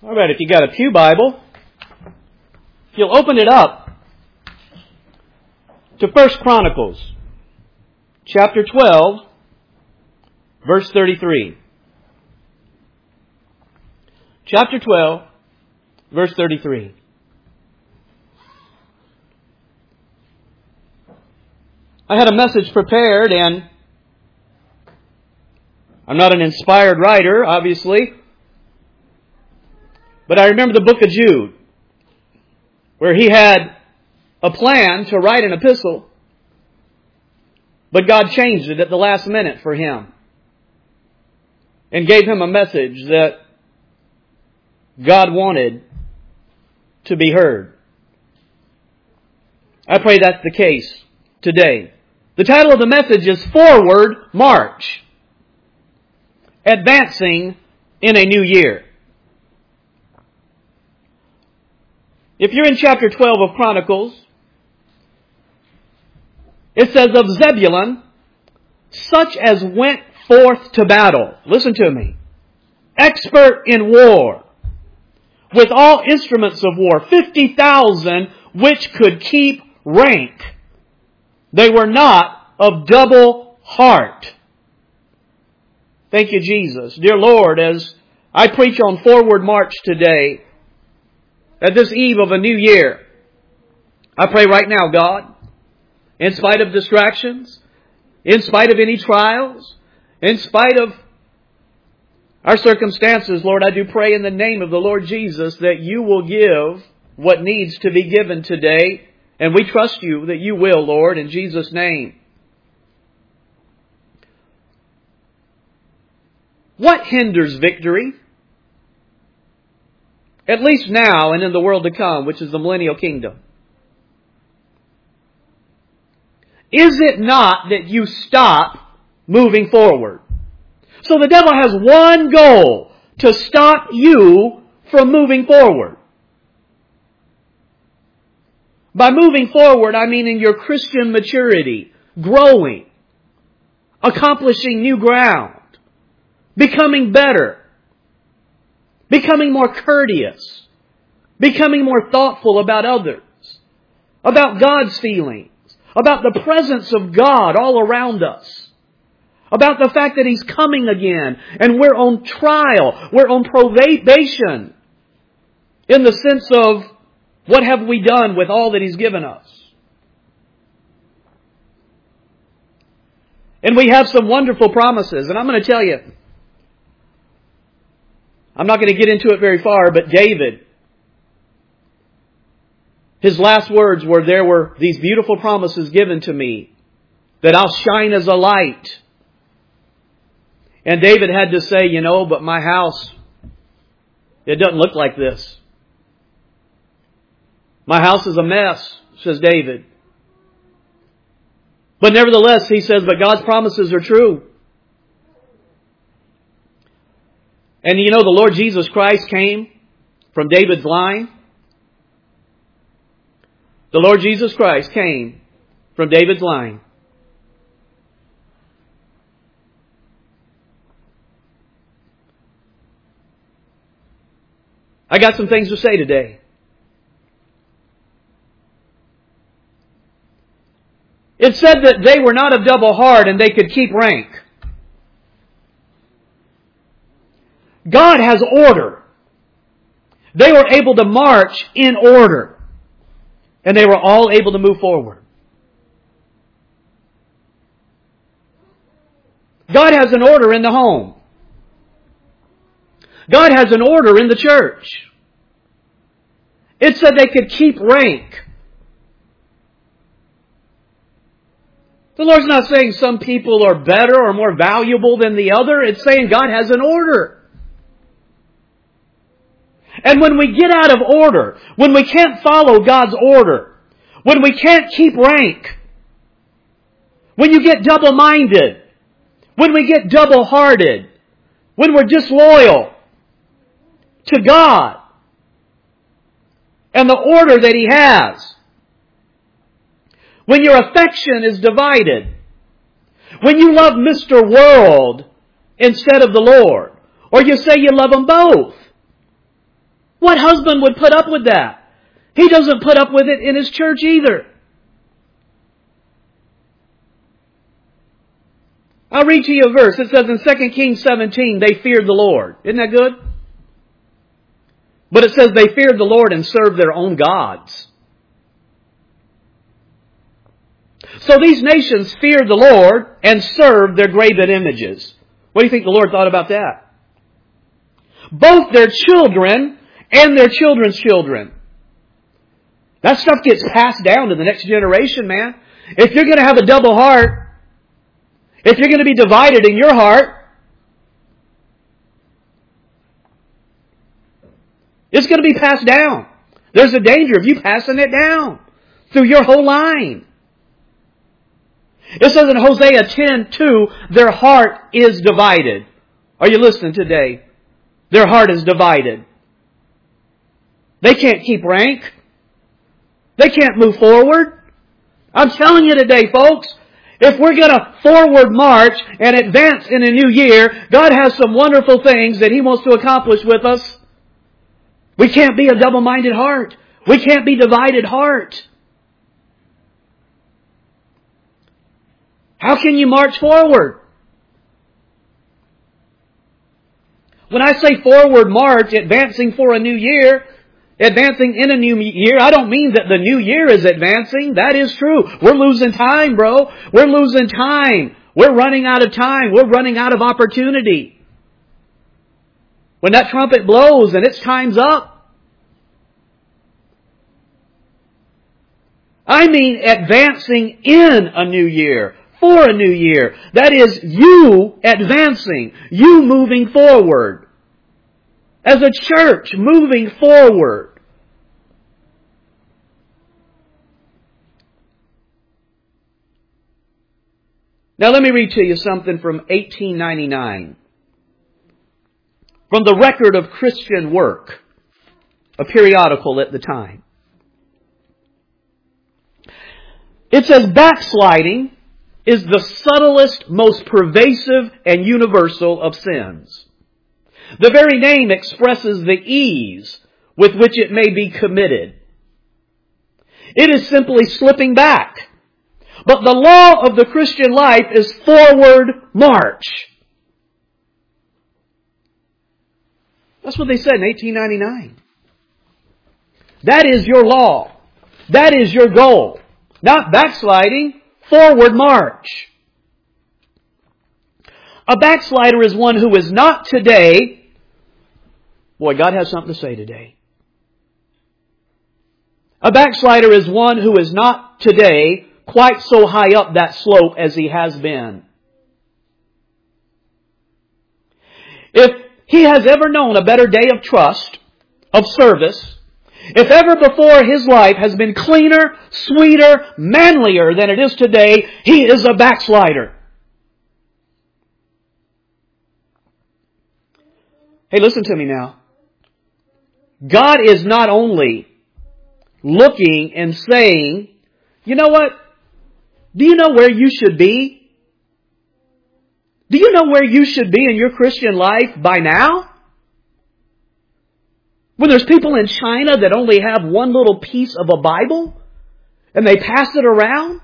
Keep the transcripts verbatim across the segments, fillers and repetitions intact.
All right, if you got a pew Bible, if you'll open it up to First Chronicles, chapter twelve, verse thirty-three. Chapter twelve, verse thirty-three. I had a message prepared, and I'm not an inspired writer, obviously, but I remember the book of Jude, where he had a plan to write an epistle, but God changed it at the last minute for him and gave him a message that God wanted to be heard. I pray that's the case today. The title of the message is Forward March, Advancing in a New Year. If you're in chapter twelve of Chronicles, it says of Zebulun, such as went forth to battle. Listen to me. Expert in war, with all instruments of war, fifty thousand which could keep rank. They were not of double heart. Thank you, Jesus. Dear Lord, as I preach on Forward March today, at this eve of a new year, I pray right now, God, in spite of distractions, in spite of any trials, in spite of our circumstances, Lord, I do pray in the name of the Lord Jesus that you will give what needs to be given today. And we trust you that you will, Lord, in Jesus' name. What hinders victory? At least now and in the world to come, which is the millennial kingdom. Is it not that you stop moving forward? So the devil has one goal, to stop you from moving forward. By moving forward, I mean in your Christian maturity, growing, accomplishing new ground, becoming better, becoming more courteous, becoming more thoughtful about others, about God's feelings, about the presence of God all around us, about the fact that He's coming again and we're on trial, we're on probation in the sense of what have we done with all that He's given us. And we have some wonderful promises, and I'm going to tell you, I'm not going to get into it very far, but David, his last words were, there were these beautiful promises given to me that I'll shine as a light. And David had to say, you know, but my house, it doesn't look like this. My house is a mess, says David. But nevertheless, he says, but God's promises are true. And you know, the Lord Jesus Christ came from David's line. The Lord Jesus Christ came from David's line. I got some things to say today. It said that they were not of double heart and they could keep rank. God has order. They were able to march in order. And they were all able to move forward. God has an order in the home. God has an order in the church. It said they could keep rank. The Lord's not saying some people are better or more valuable than the other. It's saying God has an order. And when we get out of order, when we can't follow God's order, when we can't keep rank, when you get double-minded, when we get double-hearted, when we're disloyal to God and the order that He has, when your affection is divided, when you love Mister World instead of the Lord, or you say you love them both, What husband would put up with that? He doesn't put up with it in his church either. I'll read to you a verse. It says in Second Kings seventeen, they feared the Lord. Isn't that good? But it says they feared the Lord and served their own gods. So these nations feared the Lord and served their graven images. What do you think the Lord thought about that? Both their children and their children's children. That stuff gets passed down to the next generation, man. If you're going to have a double heart, if you're going to be divided in your heart, it's going to be passed down. There's a danger of you passing it down through your whole line. It says in Hosea ten two, their heart is divided. Are you listening today? Their heart is divided. They can't keep rank. They can't move forward. I'm telling you today, folks, if we're going to forward march and advance in a new year, God has some wonderful things that He wants to accomplish with us. We can't be a double-minded heart. We can't be divided heart. How can you march forward? When I say forward march, advancing for a new year, advancing in a new year, I don't mean that the new year is advancing. That is true. We're losing time, bro. We're losing time. We're running out of time. We're running out of opportunity. When that trumpet blows and its time's up. I mean advancing in a new year. For a new year. That is you advancing. You moving forward. As a church, moving forward. Now let me read to you something from eighteen ninety-nine. From the Record of Christian Work, a periodical at the time. It says, backsliding is the subtlest, most pervasive, and universal of sins. The very name expresses the ease with which it may be committed. It is simply slipping back. But the law of the Christian life is forward march. That's what they said in eighteen ninety-nine. That is your law. That is your goal. Not backsliding. Forward march. A backslider is one who is not today. Boy, God has something to say today. A backslider is one who is not today quite so high up that slope as he has been. If he has ever known a better day of trust, of service, if ever before his life has been cleaner, sweeter, manlier than it is today, he is a backslider. Hey, listen to me now. God is not only looking and saying, you know what? Do you know where you should be? Do you know where you should be in your Christian life by now? When there's people in China that only have one little piece of a Bible and they pass it around?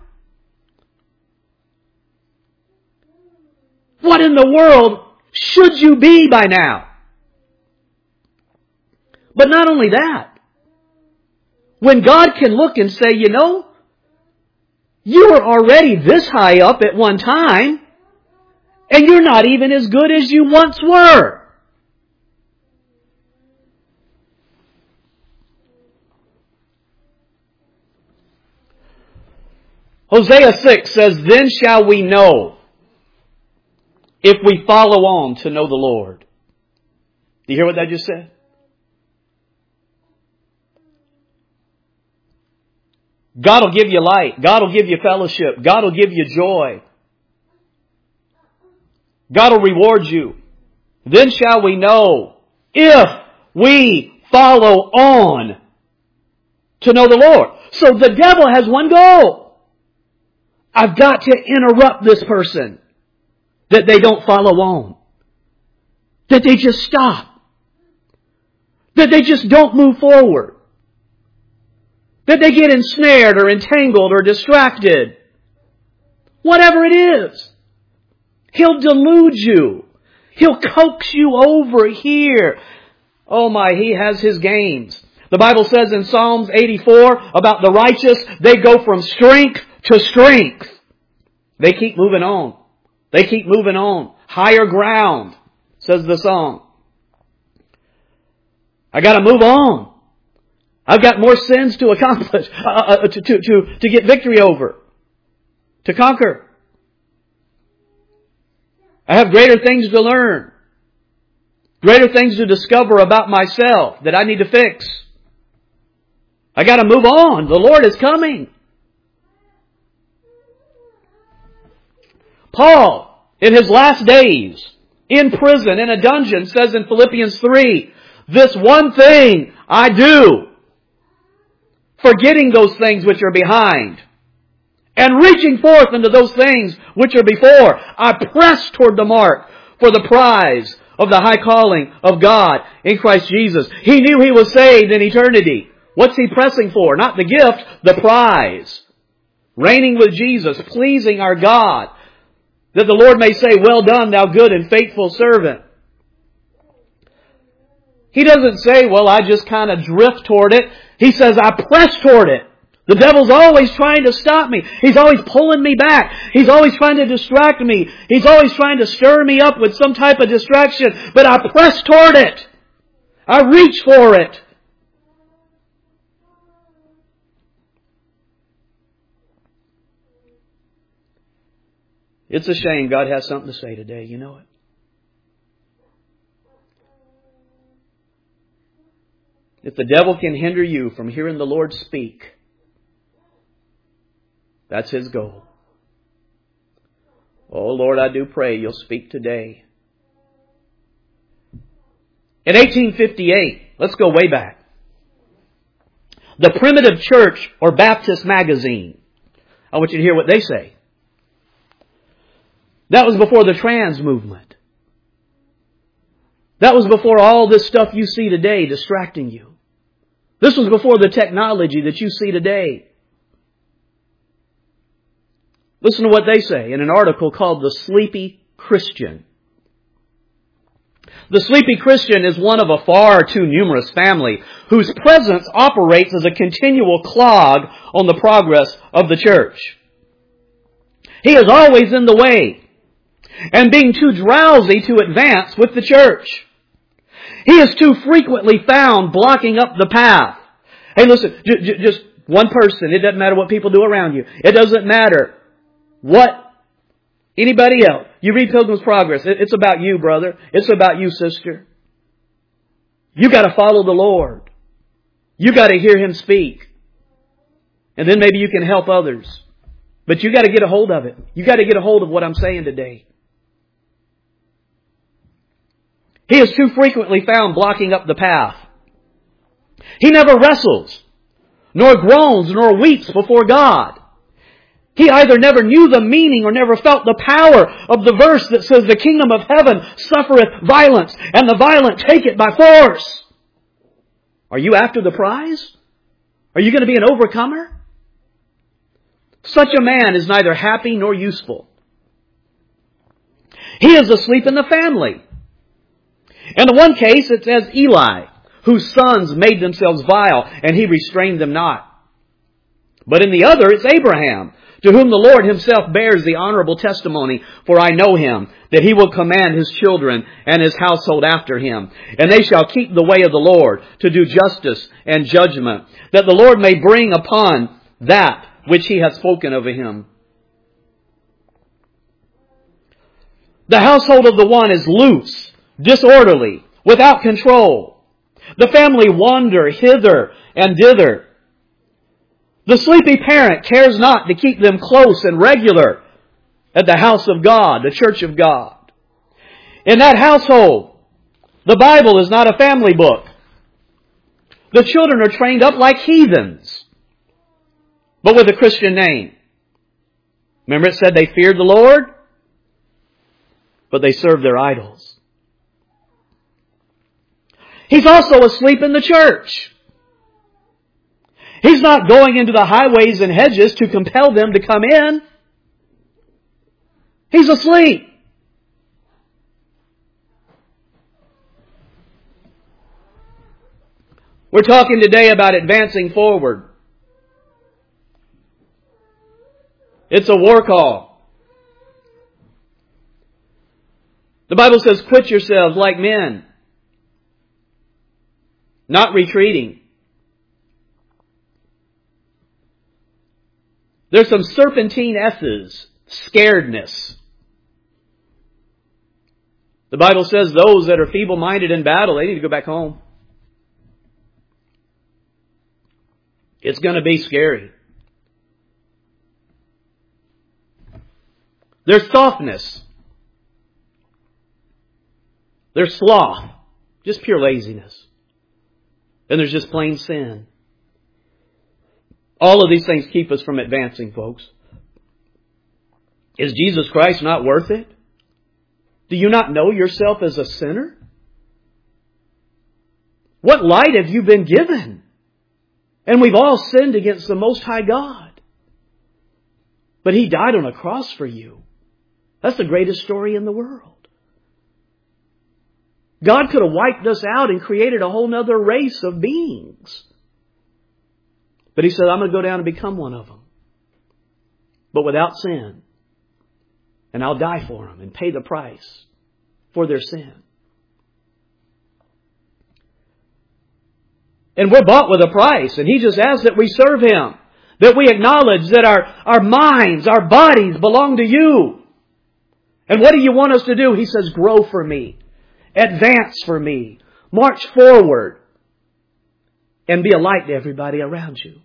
What in the world should you be by now? But not only that, when God can look and say, you know, you were already this high up at one time and you're not even as good as you once were. Hosea six says, then shall we know if we follow on to know the Lord. Do you hear what that just said? God will give you light. God will give you fellowship. God will give you joy. God will reward you. Then shall we know if we follow on to know the Lord. So the devil has one goal. I've got to interrupt this person. That they don't follow on. That they just stop. That they just don't move forward. That they get ensnared or entangled or distracted. Whatever it is. He'll delude you. He'll coax you over here. Oh my, he has his games. The Bible says in Psalms eighty-four about the righteous, they go from strength to strength. They keep moving on. They keep moving on. Higher ground, says the song. I got to move on. I've got more sins to accomplish, uh, uh, to, to, to, to get victory over, to conquer. I have greater things to learn, greater things to discover about myself that I need to fix. I got to move on. The Lord is coming. Paul, in his last days, in prison, in a dungeon, says in Philippians three, this one thing I do, forgetting those things which are behind, and reaching forth into those things which are before, I press toward the mark for the prize of the high calling of God in Christ Jesus. He knew he was saved in eternity. What's he pressing for? Not the gift, the prize. Reigning with Jesus, pleasing our God, that the Lord may say, well done, thou good and faithful servant. He doesn't say, well, I just kind of drift toward it. He says, I press toward it. The devil's always trying to stop me. He's always pulling me back. He's always trying to distract me. He's always trying to stir me up with some type of distraction. But I press toward it. I reach for it. It's a shame God has something to say today. You know it. If the devil can hinder you from hearing the Lord speak, that's his goal. Oh Lord, I do pray you'll speak today. In eighteen fifty-eight, let's go way back. The Primitive Church or Baptist Magazine. I want you to hear what they say. That was before the trans movement. That was before all this stuff you see today distracting you. This was before the technology that you see today. Listen to what they say in an article called The Sleepy Christian. The sleepy Christian is one of a far too numerous family whose presence operates as a continual clog on the progress of the church. He is always in the way and being too drowsy to advance with the church. He is too frequently found blocking up the path. Hey, listen, j- j- just one person. It doesn't matter what people do around you. It doesn't matter what anybody else. You read Pilgrim's Progress. It, it's about you, brother. It's about you, sister. You got to follow the Lord. You got to hear Him speak. And then maybe you can help others. But you got to get a hold of it. You got to get a hold of what I'm saying today. He is too frequently found blocking up the path. He never wrestles, nor groans, nor weeps before God. He either never knew the meaning or never felt the power of the verse that says, the kingdom of heaven suffereth violence, and the violent take it by force. Are you after the prize? Are you going to be an overcomer? Such a man is neither happy nor useful. He is asleep in the family. In the one case, it says Eli, whose sons made themselves vile, and he restrained them not. But in the other, it's Abraham, to whom the Lord Himself bears the honorable testimony, for I know him, that he will command his children and his household after him. And they shall keep the way of the Lord, to do justice and judgment, that the Lord may bring upon that which He hath spoken of him. The household of the one is loose, disorderly, without control. The family wander hither and thither. The sleepy parent cares not to keep them close and regular at the house of God, the church of God. In that household, the Bible is not a family book. The children are trained up like heathens, but with a Christian name. Remember it said they feared the Lord, but they served their idols. He's also asleep in the church. He's not going into the highways and hedges to compel them to come in. He's asleep. We're talking today about advancing forward. It's a war call. The Bible says, quit yourselves like men, not retreating. There's some serpentine S's, scaredness. The Bible says those that are feeble-minded in battle, they need to go back home. It's going to be scary. There's softness. There's sloth. Just pure laziness. And there's just plain sin. All of these things keep us from advancing, folks. Is Jesus Christ not worth it? Do you not know yourself as a sinner? What light have you been given? And we've all sinned against the Most High God. But He died on a cross for you. That's the greatest story in the world. God could have wiped us out and created a whole other race of beings. But He said, I'm going to go down and become one of them. But without sin. And I'll die for them and pay the price for their sin. And we're bought with a price. And He just asks that we serve Him. That we acknowledge that our, our minds, our bodies belong to You. And what do You want us to do? He says, grow for Me. Advance for Me. March forward. And be a light to everybody around you.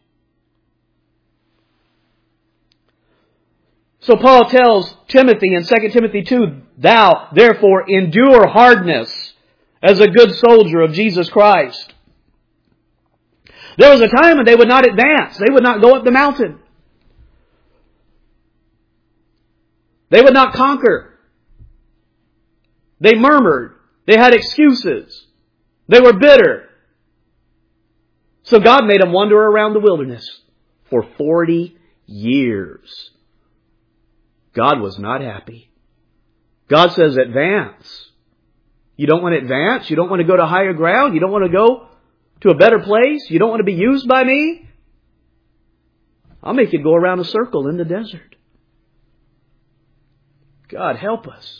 So Paul tells Timothy in Second Timothy two, thou therefore endure hardness as a good soldier of Jesus Christ. There was a time when they would not advance. They would not go up the mountain. They would not conquer. They murmured. They had excuses. They were bitter. So God made them wander around the wilderness for forty years. God was not happy. God says, advance. You don't want to advance? You don't want to go to higher ground? You don't want to go to a better place? You don't want to be used by Me? I'll make you go around a circle in the desert. God, help us.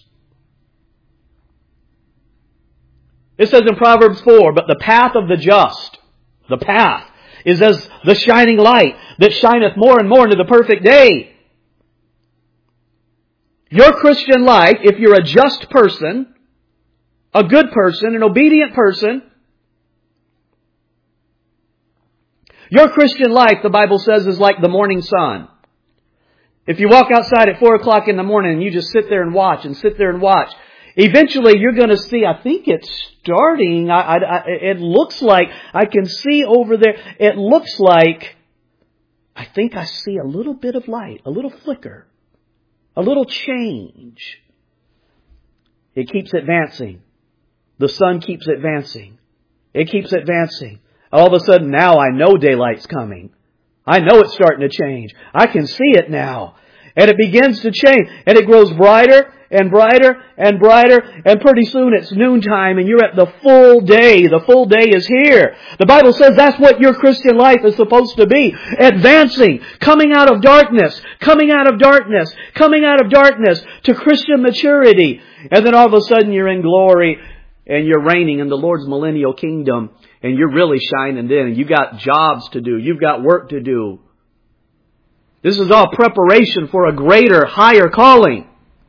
It says in Proverbs four, but the path of the just, the path, is as the shining light that shineth more and more into the perfect day. Your Christian life, if you're a just person, a good person, an obedient person, your Christian life, the Bible says, is like the morning sun. If you walk outside at four o'clock in the morning and you just sit there and watch and sit there and watch, eventually you're going to see, I think it's starting, I, I, I, it looks like, I can see over there, it looks like, I think I see a little bit of light, a little flicker, a little change. It keeps advancing. The sun keeps advancing. It keeps advancing. All of a sudden now I know daylight's coming. I know it's starting to change. I can see it now. And it begins to change. And it grows brighter and brighter and brighter. And pretty soon it's noontime and you're at the full day. The full day is here. The Bible says that's what your Christian life is supposed to be. Advancing. Coming out of darkness. Coming out of darkness. Coming out of darkness to Christian maturity. And then all of a sudden you're in glory and you're reigning in the Lord's millennial kingdom. And you're really shining then. And you've got jobs to do. You've got work to do. This is all preparation for a greater, higher calling.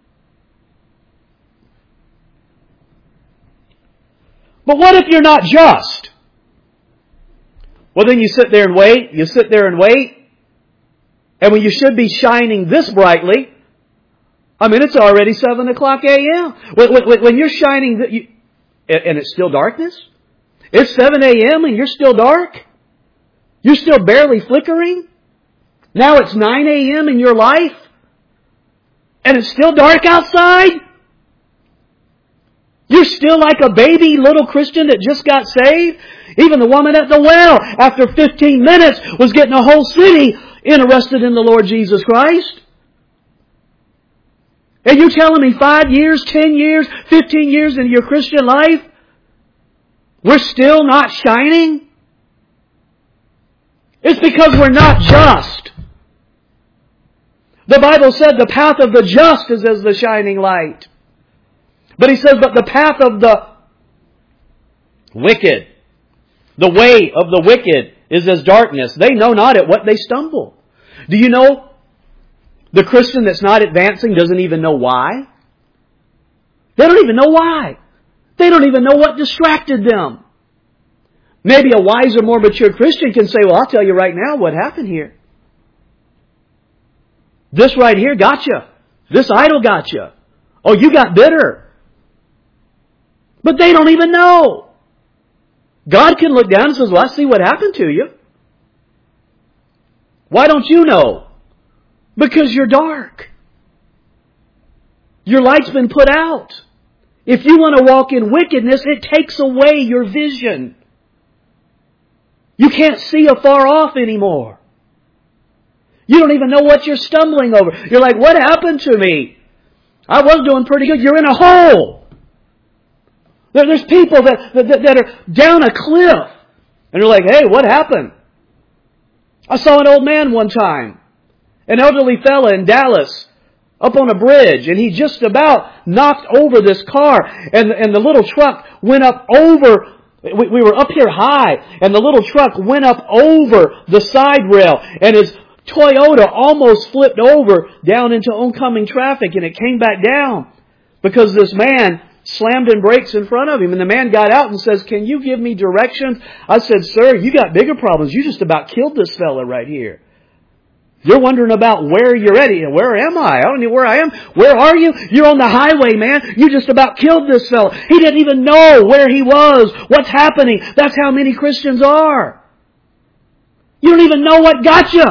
But what if you're not just? Well, then you sit there and wait. You sit there and wait. And when you should be shining this brightly, I mean, it's already seven o'clock a.m. When, when, when you're shining, you, and it's still darkness? It's seven a.m. and you're still dark? You're still barely flickering? Now it's nine a.m. in your life? And it's still dark outside? You're still like a baby little Christian that just got saved. Even the woman at the well, after fifteen minutes, was getting a whole city interested in the Lord Jesus Christ. And you telling me five years, ten years, fifteen years into your Christian life, we're still not shining? It's because we're not just. The Bible said the path of the just is as the shining light. But He says, but the path of the wicked, the way of the wicked is as darkness. They know not at what they stumble. Do you know the Christian that's not advancing doesn't even know why? They don't even know why. They don't even know what distracted them. Maybe a wiser, more mature Christian can say, well, I'll tell you right now what happened here. This right here got you. This idol got you. Oh, you got bitter. But they don't even know. God can look down and says, well, I see what happened to you. Why don't you know? Because you're dark. Your light's been put out. If you want to walk in wickedness, it takes away your vision. You can't see afar off anymore. You don't even know what you're stumbling over. You're like, what happened to me? I was doing pretty good. You're in a hole. There, there's people that, that, that are down a cliff. And you're like, hey, what happened? I saw an old man one time. An elderly fella in Dallas. Up on a bridge. And he just about knocked over this car. And, and the little truck went up over... We, we were up here high. And the little truck went up over the side rail. And his Toyota almost flipped over down into oncoming traffic. And it came back down. Because this man slammed in brakes in front of him. And the man got out and says, can you give me directions? I said, sir, you got bigger problems. You just about killed this fella right here. You're wondering about where you're at. Where am I? I don't know where I am. Where are you? You're on the highway, man. You just about killed this fella. He didn't even know where he was. What's happening? That's how many Christians are. You don't even know what got you.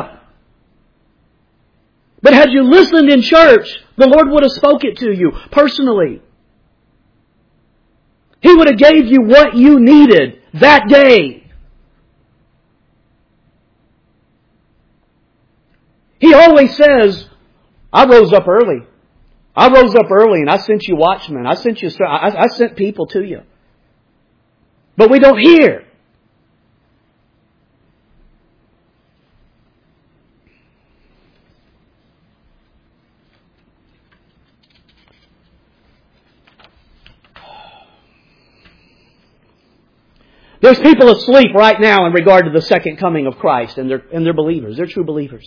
But had you listened in church, the Lord would have spoke it to you personally. He would have gave you what you needed that day. He always says, I rose up early. I rose up early and I sent you watchmen. I sent you, I, I sent people to you. But we don't hear. There's people asleep right now in regard to the second coming of Christ, and they're, and they're believers. They're true believers.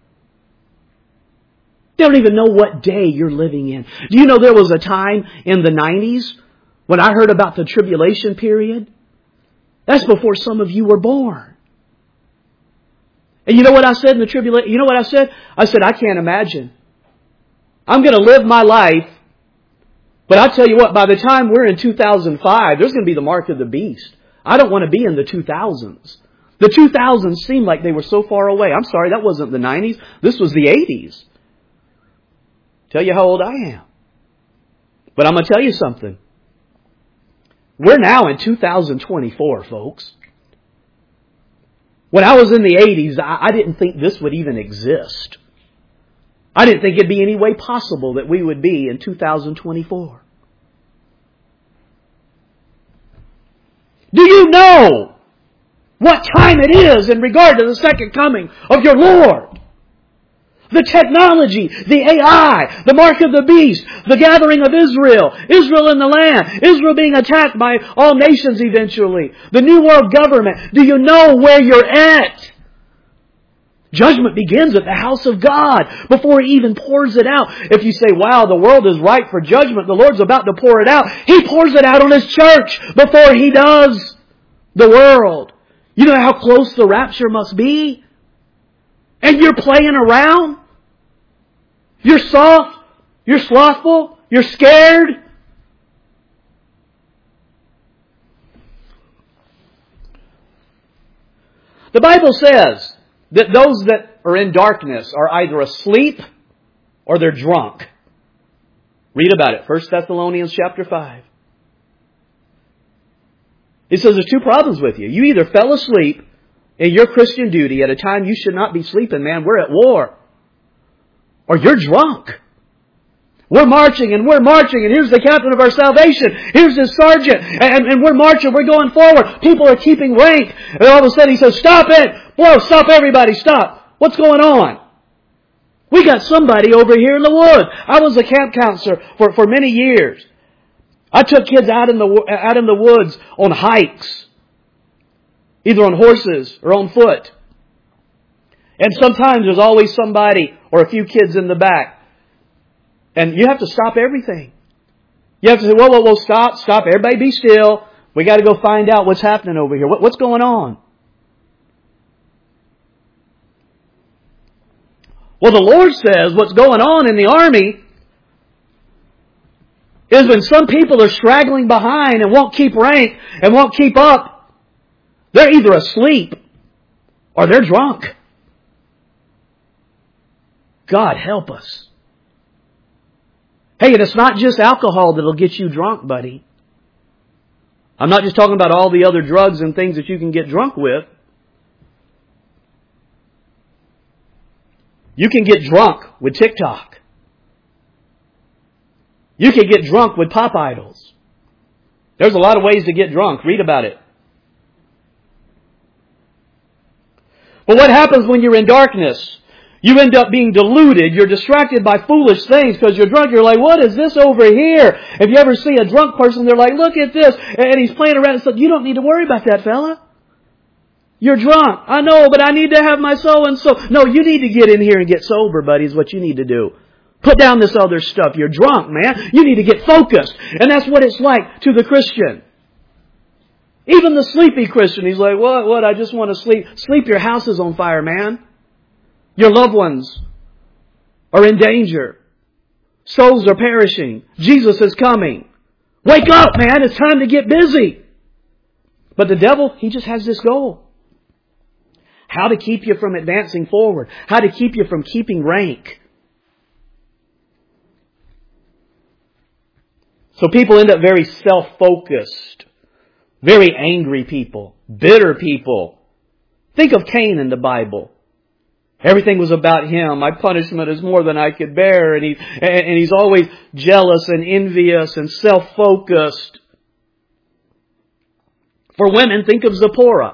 They don't even know what day you're living in. Do you know there was a time in the nineties when I heard about the tribulation period? That's before some of you were born. And you know what I said in the tribulation? You know what I said? I said, I can't imagine. I'm going to live my life. But I tell you what, by the time we're in two thousand five, there's going to be the mark of the beast. I don't want to be in the two thousands. The two thousands seemed like they were so far away. I'm sorry, that wasn't the nineties. This was the eighties. Tell you how old I am. But I'm going to tell you something. We're now in two thousand twenty-four, folks. When I was in the eighties, I, I didn't think this would even exist. I didn't think it'd be any way possible that we would be in two thousand twenty-four. Do you know what time it is in regard to the second coming of your Lord? The technology, the A I, the mark of the beast, the gathering of Israel, Israel in the land, Israel being attacked by all nations eventually, the new world government. Do you know where you're at? Judgment begins at the house of God before He even pours it out. If you say, wow, the world is ripe for judgment, the Lord's about to pour it out. He pours it out on His church before He does the world. You know how close the rapture must be? And you're playing around? You're soft? You're slothful? You're scared? The Bible says that those that are in darkness are either asleep or they're drunk. Read about it. First Thessalonians chapter five. He says there's two problems with you. You either fell asleep in your Christian duty at a time you should not be sleeping, man. We're at war. Or you're drunk. We're marching and we're marching and here's the captain of our salvation. Here's his sergeant. And, and we're marching. We're going forward. People are keeping rank. And all of a sudden he says, stop it. Whoa, stop everybody. Stop. What's going on? We got somebody over here in the woods. I was a camp counselor for, for many years. I took kids out in the out in the woods on hikes. Either on horses or on foot. And sometimes there's always somebody or a few kids in the back. And you have to stop everything. You have to say, whoa, whoa, whoa, stop, stop. Everybody be still. We got to go find out what's happening over here. What, what's going on? Well, the Lord says what's going on in the army is when some people are straggling behind and won't keep rank and won't keep up, they're either asleep or they're drunk. God help us. Hey, and it's not just alcohol that'll get you drunk, buddy. I'm not just talking about all the other drugs and things that you can get drunk with. You can get drunk with TikTok. You can get drunk with pop idols. There's a lot of ways to get drunk. Read about it. But what happens when you're in darkness? You end up being deluded. You're distracted by foolish things because you're drunk. You're like, what is this over here? If you ever see a drunk person, they're like, look at this. And he's playing around and says, you don't need to worry about that, fella. You're drunk. I know, but I need to have my so-and-so. No, you need to get in here and get sober, buddy, is what you need to do. Put down this other stuff. You're drunk, man. You need to get focused. And that's what it's like to the Christian. Even the sleepy Christian, he's like, what, what, I just want to sleep. Sleep, your house is on fire, man. Your loved ones are in danger. Souls are perishing. Jesus is coming. Wake up, man. It's time to get busy. But the devil, he just has this goal. How to keep you from advancing forward. How to keep you from keeping rank. So people end up very self-focused. Very angry people. Bitter people. Think of Cain in the Bible. Everything was about him. My punishment is more than I could bear. And, he, and he's always jealous and envious and self-focused. For women, think of Zipporah.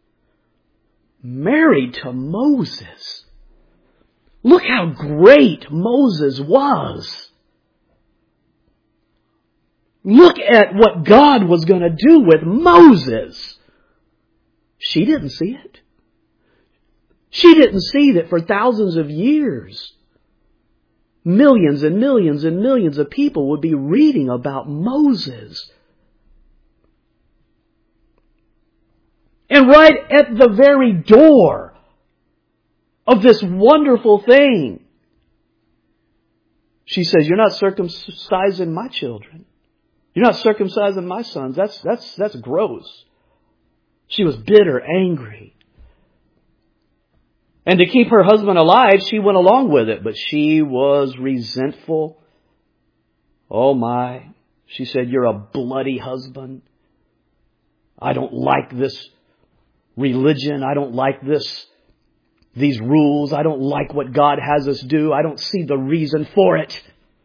Married to Moses. Look how great Moses was. Look at what God was going to do with Moses. She didn't see it. She didn't see that for thousands of years, millions and millions and millions of people would be reading about Moses. And right at the very door of this wonderful thing, she says, you're not circumcising my children. You're not circumcising my sons. That's, that's, that's gross. She was bitter, angry. And to keep her husband alive, she went along with it. But she was resentful. Oh my. She said, you're a bloody husband. I don't like this religion. I don't like this, these rules. I don't like what God has us do. I don't see the reason for it.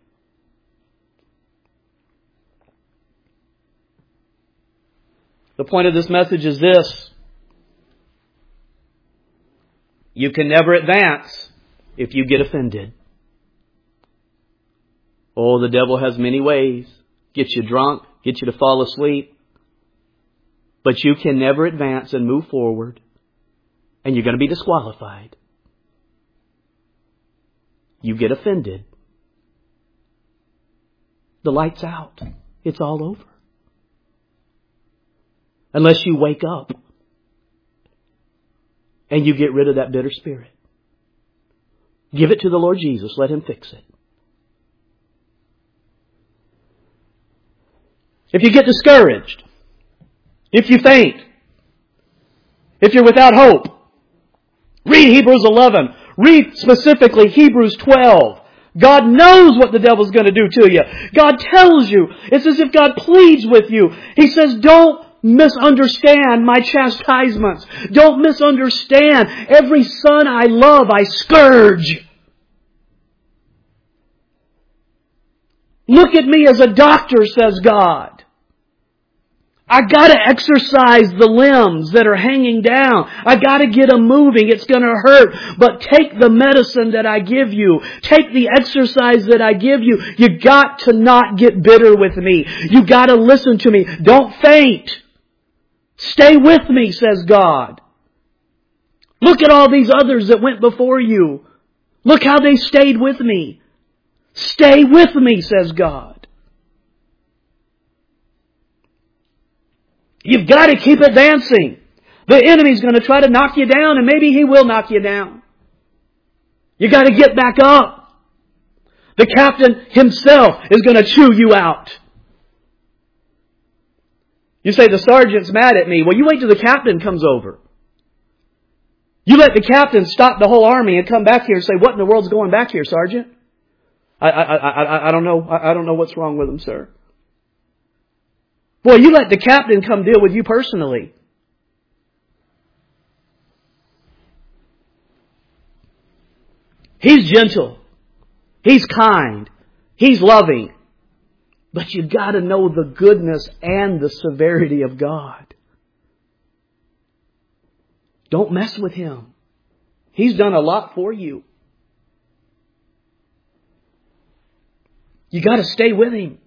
The point of this message is this. You can never advance if you get offended. Oh, the devil has many ways. Get you drunk, get you to fall asleep. But you can never advance and move forward. And you're going to be disqualified. You get offended. The light's out. It's all over. Unless you wake up and you get rid of that bitter spirit. Give it to the Lord Jesus. Let Him fix it. If you get discouraged, if you faint, if you're without hope, read Hebrews eleven. Read specifically Hebrews twelve. God knows what the devil's going to do to you. God tells you. It's as if God pleads with you. He says, don't misunderstand my chastisements. Don't misunderstand. Every son I love, I scourge. Look at me as a doctor, says God. I gotta exercise the limbs that are hanging down. I gotta get them moving. It's gonna hurt. But take the medicine that I give you. Take the exercise that I give you. You got to not get bitter with me. You gotta listen to me. Don't faint. Stay with me, says God. Look at all these others that went before you. Look how they stayed with me. Stay with me, says God. You've got to keep advancing. The enemy's going to try to knock you down, and maybe he will knock you down. You've got to get back up. The captain himself is going to chew you out. You say, the sergeant's mad at me. Well, you wait till the captain comes over. You let the captain stop the whole army and come back here and say, what in the world's going back here, Sergeant? I, I, I, I, I don't know. I, I don't know what's wrong with him, sir. Boy, you let the captain come deal with you personally. He's gentle. He's kind. He's loving. But you've got to know the goodness and the severity of God. Don't mess with Him. He's done a lot for you. You got to stay with Him.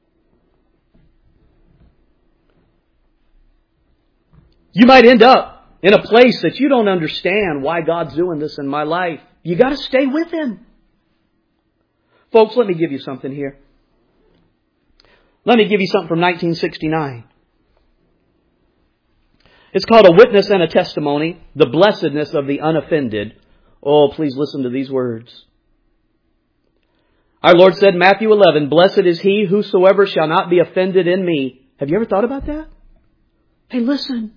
You might end up in a place that you don't understand why God's doing this in my life. You got to stay with Him. Folks, let me give you something here. Let me give you something from nineteen sixty-nine. It's called A Witness and a Testimony, The Blessedness of the Unoffended. Oh, please listen to these words. Our Lord said in Matthew eleven, Blessed is he whosoever shall not be offended in me. Have you ever thought about that? Hey, listen.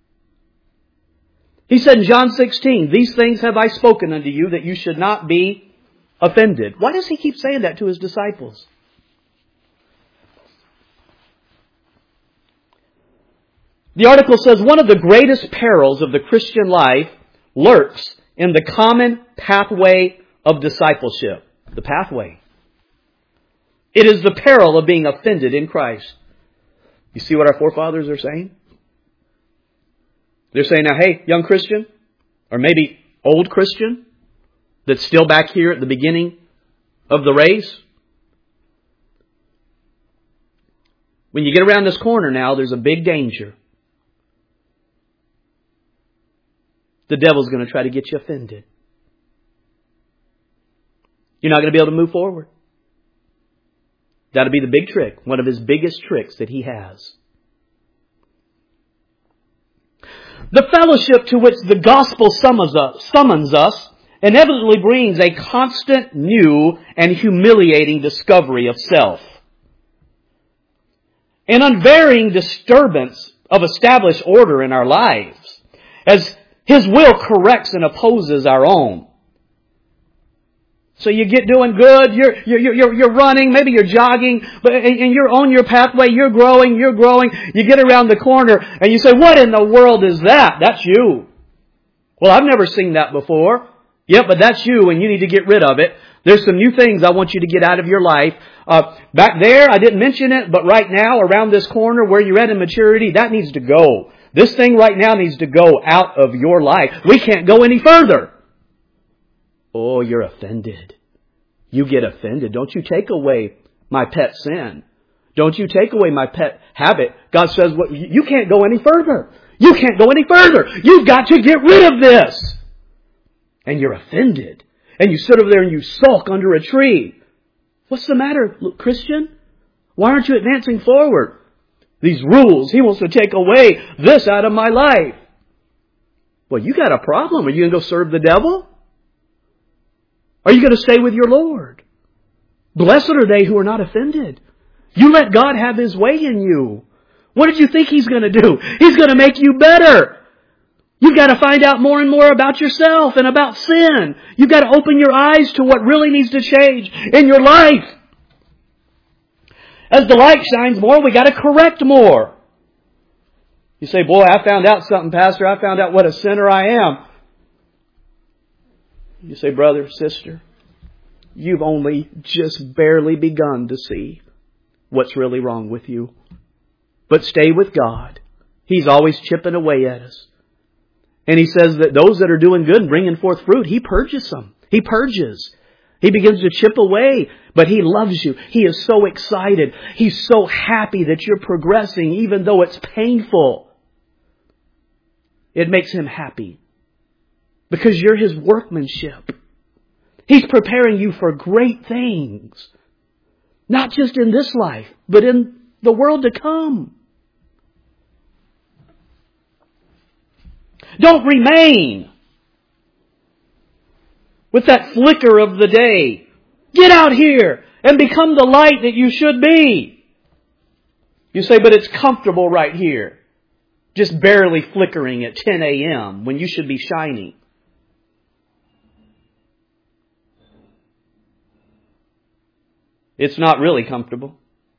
He said in John sixteen, These things have I spoken unto you, that you should not be offended. Why does He keep saying that to His disciples? The article says, one of the greatest perils of the Christian life lurks in the common pathway of discipleship. The pathway. It is the peril of being offended in Christ. You see what our forefathers are saying? They're saying, now, hey, young Christian, or maybe old Christian, that's still back here at the beginning of the race. When you get around this corner now, there's a big danger. The devil's going to try to get you offended. You're not going to be able to move forward. That'll be the big trick, one of his biggest tricks that he has. The fellowship to which the gospel summons us, summons us inevitably brings a constant, new, and humiliating discovery of self. An unvarying disturbance of established order in our lives, as His will corrects and opposes our own. So you get doing good, you're, you're, you're, you're running, maybe you're jogging, but, and you're on your pathway, you're growing, you're growing. You get around the corner and you say, what in the world is that? That's you. Well, I've never seen that before. Yep, but that's you and you need to get rid of it. There's some new things I want you to get out of your life. Uh, back there, I didn't mention it, but right now, around this corner where you're at in maturity, that needs to go. This thing right now needs to go out of your life. We can't go any further. Oh, you're offended. You get offended. Don't you take away my pet sin. Don't you take away my pet habit. God says, well, you can't go any further. You can't go any further. You've got to get rid of this. And you're offended. And you sit over there and you sulk under a tree. What's the matter, Christian? Why aren't you advancing forward? These rules, He wants to take away this out of my life. Well, you got a problem. Are you going to go serve the devil? Are you going to stay with your Lord? Blessed are they who are not offended. You let God have His way in you. What did you think He's going to do? He's going to make you better. You've got to find out more and more about yourself and about sin. You've got to open your eyes to what really needs to change in your life. As the light shines more, we got to correct more. You say, boy, I found out something, Pastor. I found out what a sinner I am. You say, brother, sister, you've only just barely begun to see what's really wrong with you. But stay with God. He's always chipping away at us. And He says that those that are doing good and bringing forth fruit, He purges them. He purges. He begins to chip away. But He loves you. He is so excited. He's so happy that you're progressing, even though it's painful. It makes Him happy. Because you're His workmanship. He's preparing you for great things. Not just in this life, but in the world to come. Don't remain with that flicker of the day. Get out here and become the light that you should be. You say, but it's comfortable right here. Just barely flickering at ten a.m. when you should be shining. It's not really comfortable.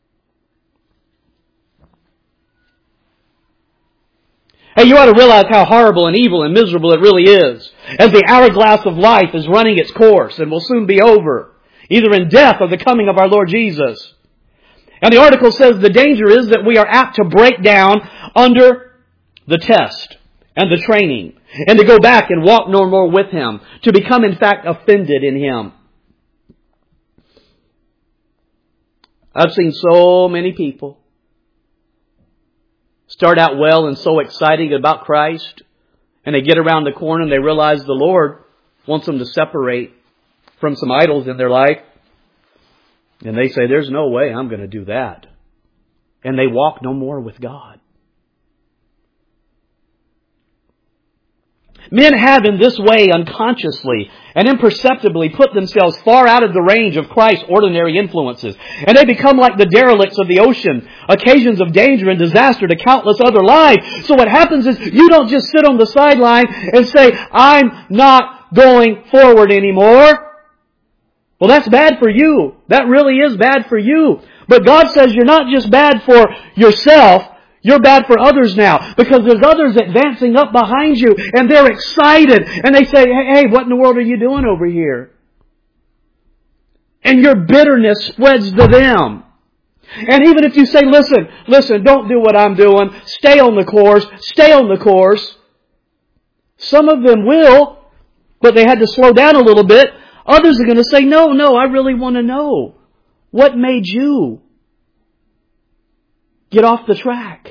Hey, you ought to realize how horrible and evil and miserable it really is, as the hourglass of life is running its course and will soon be over, either in death or the coming of our Lord Jesus. And the article says the danger is that we are apt to break down under the test and the training, and to go back and walk no more with Him, to become in fact offended in Him. I've seen so many people start out well and so excited about Christ, and they get around the corner and they realize the Lord wants them to separate from some idols in their life. And they say, there's no way I'm going to do that. And they walk no more with God. Men have in this way unconsciously and imperceptibly put themselves far out of the range of Christ's ordinary influences. And they become like the derelicts of the ocean, occasions of danger and disaster to countless other lives. So what happens is you don't just sit on the sideline and say, I'm not going forward anymore. Well, that's bad for you. That really is bad for you. But God says you're not just bad for yourself, you're bad for others now, because there's others advancing up behind you and they're excited and they say, hey, hey, what in the world are you doing over here? And your bitterness spreads to them. And even if you say, listen, listen, don't do what I'm doing, stay on the course, stay on the course. Some of them will, but they had to slow down a little bit. Others are going to say, no, no, I really want to know. What made you get off the track?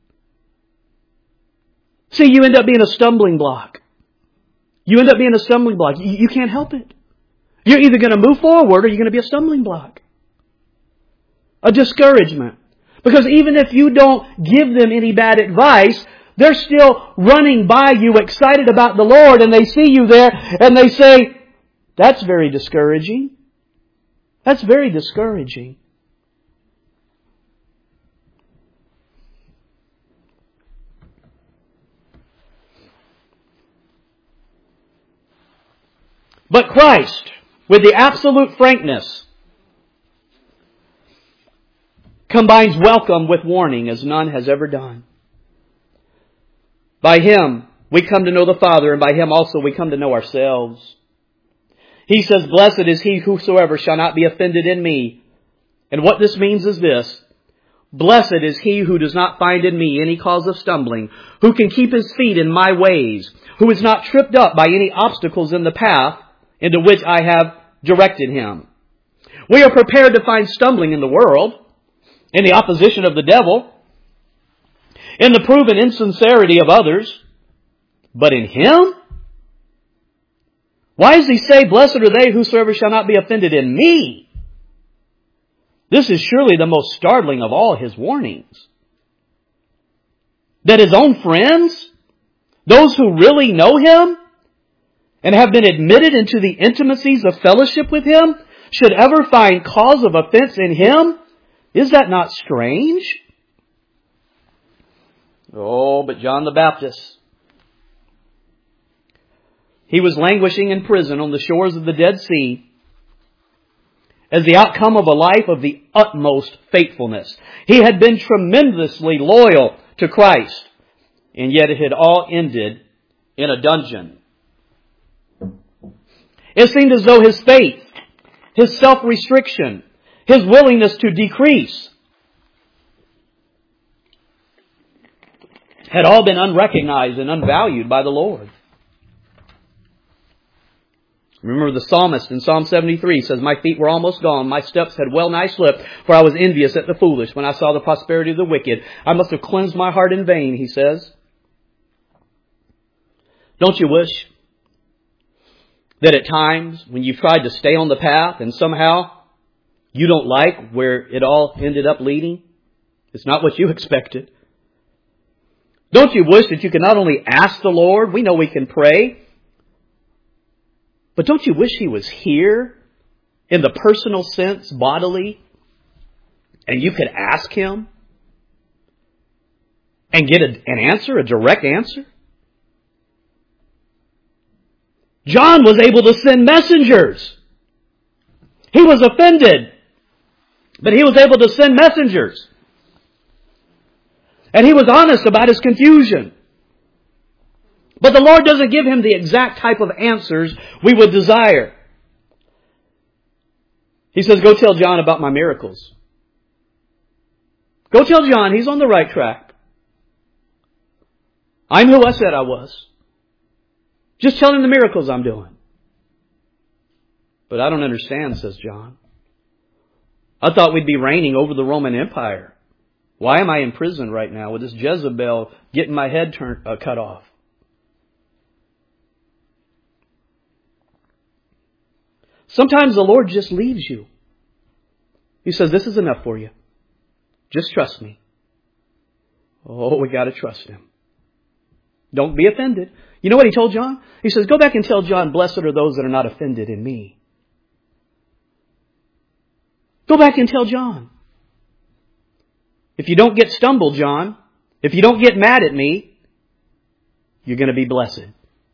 See, you end up being a stumbling block. You end up being a stumbling block. You, you can't help it. You're either going to move forward or you're going to be a stumbling block. A discouragement. Because even if you don't give them any bad advice, they're still running by you excited about the Lord, and they see you there and they say, that's very discouraging. That's very discouraging. But Christ, with the absolute frankness, combines welcome with warning as none has ever done. By Him we come to know the Father, and by Him also we come to know ourselves. He says, blessed is he whosoever shall not be offended in me. And what this means is this: blessed is he who does not find in me any cause of stumbling, who can keep his feet in my ways, who is not tripped up by any obstacles in the path into which I have directed him. We are prepared to find stumbling in the world, in the opposition of the devil, in the proven insincerity of others. But in Him? Why does He say, blessed are they whosoever shall not be offended in me? This is surely the most startling of all His warnings. That His own friends, those who really know Him and have been admitted into the intimacies of fellowship with Him, should ever find cause of offense in Him? Is that not strange? Oh, but John the Baptist, he was languishing in prison on the shores of the Dead Sea as the outcome of a life of the utmost faithfulness. He had been tremendously loyal to Christ. and yet it had all ended in a dungeon. It seemed as though his faith, his self-restriction, his willingness to decrease had all been unrecognized and unvalued by the Lord. Remember the psalmist in Psalm seventy-three says, "My feet were almost gone, my steps had well nigh slipped, for I was envious at the foolish when I saw the prosperity of the wicked. I must have cleansed my heart in vain," he says. Don't you wish that at times when you've tried to stay on the path and somehow you don't like where it all ended up leading? It's not what you expected. Don't you wish that you could not only ask the Lord, we know we can pray, but don't you wish He was here in the personal sense, bodily, and you could ask Him and get a, an answer, a direct answer? John was able to send messengers. He was offended, but he was able to send messengers. And he was honest about his confusion. But the Lord doesn't give him the exact type of answers we would desire. He says, "Go tell John about my miracles." Go tell John he's on the right track. I'm who I said I was. Just tell him the miracles I'm doing. "But I don't understand," says John. "I thought we'd be reigning over the Roman Empire. Why am I in prison right now with this Jezebel getting my head turned, uh, cut off?" Sometimes the Lord just leaves you. He says, "This is enough for you. Just trust me." Oh, we got to trust Him. Don't be offended. You know what He told John? He says, "Go back and tell John, blessed are those that are not offended in me." Go back and tell John. If you don't get stumbled, John, if you don't get mad at me, you're going to be blessed.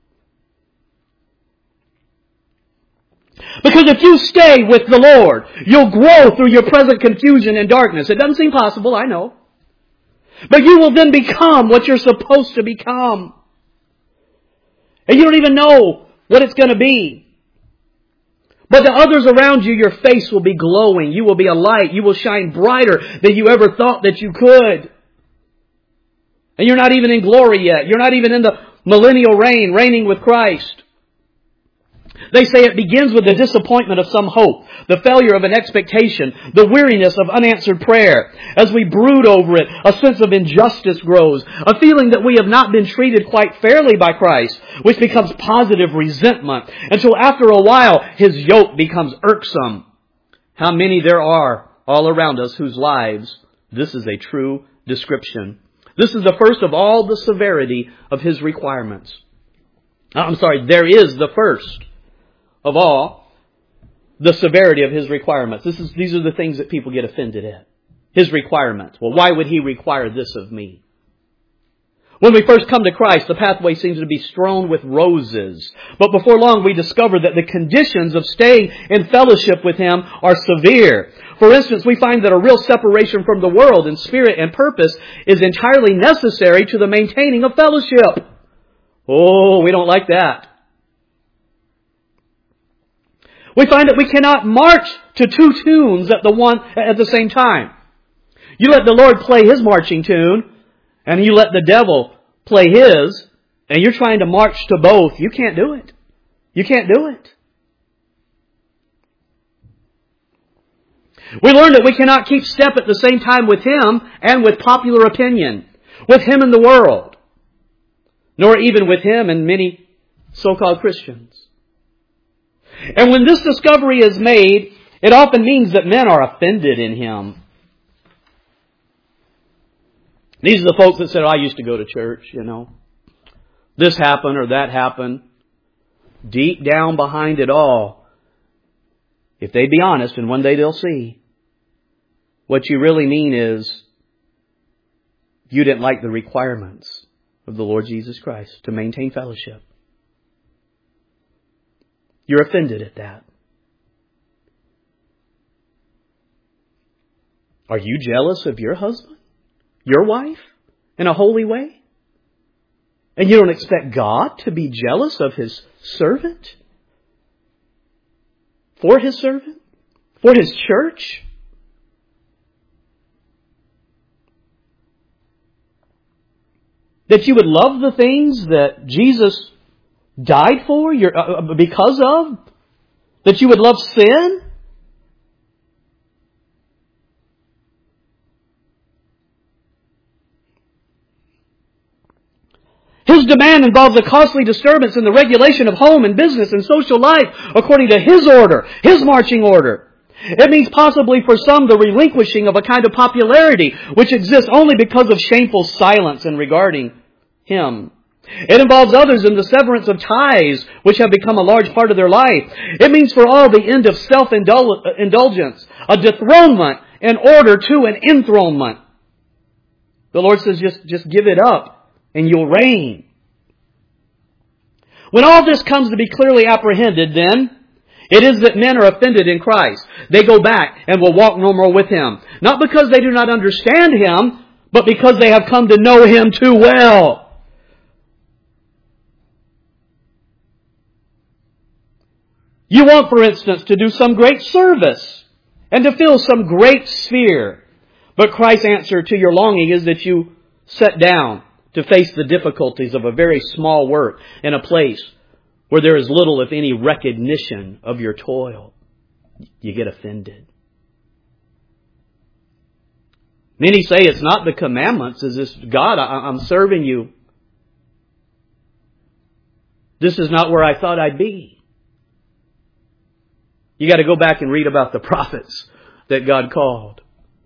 Because if you stay with the Lord, you'll grow through your present confusion and darkness. It doesn't seem possible, I know. But you will then become what you're supposed to become. And you don't even know what it's going to be. But to others around you, your face will be glowing. You will be a light. You will shine brighter than you ever thought that you could. And you're not even in glory yet. You're not even in the millennial reign, reigning with Christ. They say it begins with the disappointment of some hope, the failure of an expectation, the weariness of unanswered prayer. As we brood over it, a sense of injustice grows, a feeling that we have not been treated quite fairly by Christ, which becomes positive resentment, until after a while His yoke becomes irksome. How many there are all around us whose lives this is a true description. This is the first of all the severity of His requirements. I'm sorry, there is the first of all the severity of His requirements. This is, these are the things that people get offended at. His requirements. Well, why would He require this of me? When we first come to Christ, the pathway seems to be strewn with roses. But before long, we discover that the conditions of staying in fellowship with Him are severe. For instance, we find that a real separation from the world in spirit and purpose is entirely necessary to the maintaining of fellowship. Oh, we don't like that. We find that we cannot march to two tunes at the one at the same time. You let the Lord play His marching tune, and you let the devil play his, and you're trying to march to both. You can't do it. You can't do it. We learn that we cannot keep step at the same time with Him and with popular opinion, with Him and the world, nor even with Him and many so-called Christians. And when this discovery is made, it often means that men are offended in Him. These are the folks that said, oh, I used to go to church, you know. This happened or that happened. Deep down behind it all, if they be honest, and one day they'll see, what you really mean is you didn't like the requirements of the Lord Jesus Christ to maintain fellowship. You're offended at that. Are you jealous of your husband, your wife, in a holy way? And you don't expect God to be jealous of His servant? For His servant? For His church? That you would love the things that Jesus died for, your, uh, because of? That you would love sin? His demand involves a costly disturbance in the regulation of home and business and social life according to His order, His marching order. It means possibly for some the relinquishing of a kind of popularity which exists only because of shameful silence in regarding Him. It involves others in the severance of ties which have become a large part of their life. It means for all the end of self-indulgence, a dethronement in order to an enthronement. The Lord says just, just give it up and you'll reign. When all this comes to be clearly apprehended, then, it is that men are offended in Christ. They go back and will walk no more with Him. Not because they do not understand Him, but because they have come to know Him too well. You want, for instance, to do some great service and to fill some great sphere. But Christ's answer to your longing is that you sit down to face the difficulties of a very small work in a place where there is little, if any, recognition of your toil. You get offended. Many say it's not the commandments. It's this, God, I, I'm serving you. This is not where I thought I'd be. You got to go back and read about the prophets that God called.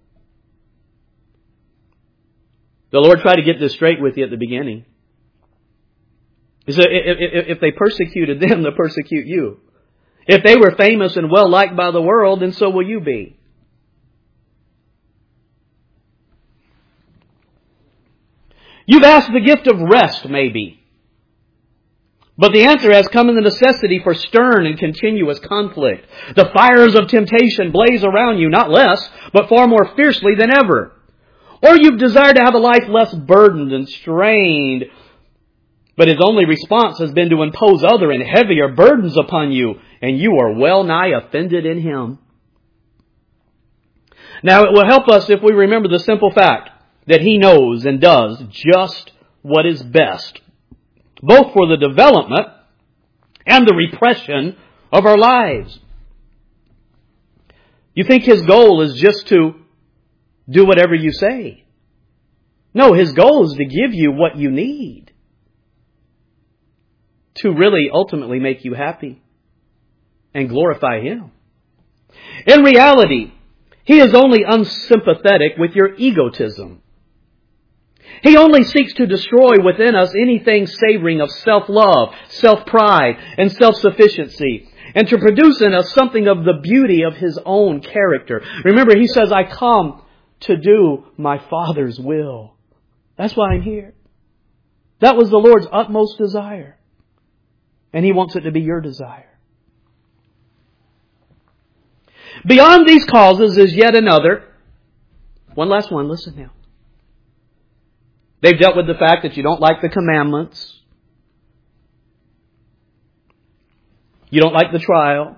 The Lord tried to get this straight with you at the beginning. He said, if they persecuted them, they'll persecute you. If they were famous and well liked by the world, then so will you be. You've asked the gift of rest, maybe. But the answer has come in the necessity for stern and continuous conflict. The fires of temptation blaze around you, not less, but far more fiercely than ever. Or you've desired to have a life less burdened and strained, but His only response has been to impose other and heavier burdens upon you, and you are well nigh offended in Him. Now, it will help us if we remember the simple fact that He knows and does just what is best, both for the development and the repression of our lives. You think His goal is just to do whatever you say? No, His goal is to give you what you need to really ultimately make you happy and glorify Him. In reality, He is only unsympathetic with your egotism. He only seeks to destroy within us anything savoring of self-love, self-pride, and self-sufficiency, and to produce in us something of the beauty of His own character. Remember, He says, I come to do my Father's will. That's why I'm here. That was the Lord's utmost desire. And He wants it to be your desire. Beyond these causes is yet another. One last one. Listen now. They've dealt with the fact that you don't like the commandments. You don't like the trial.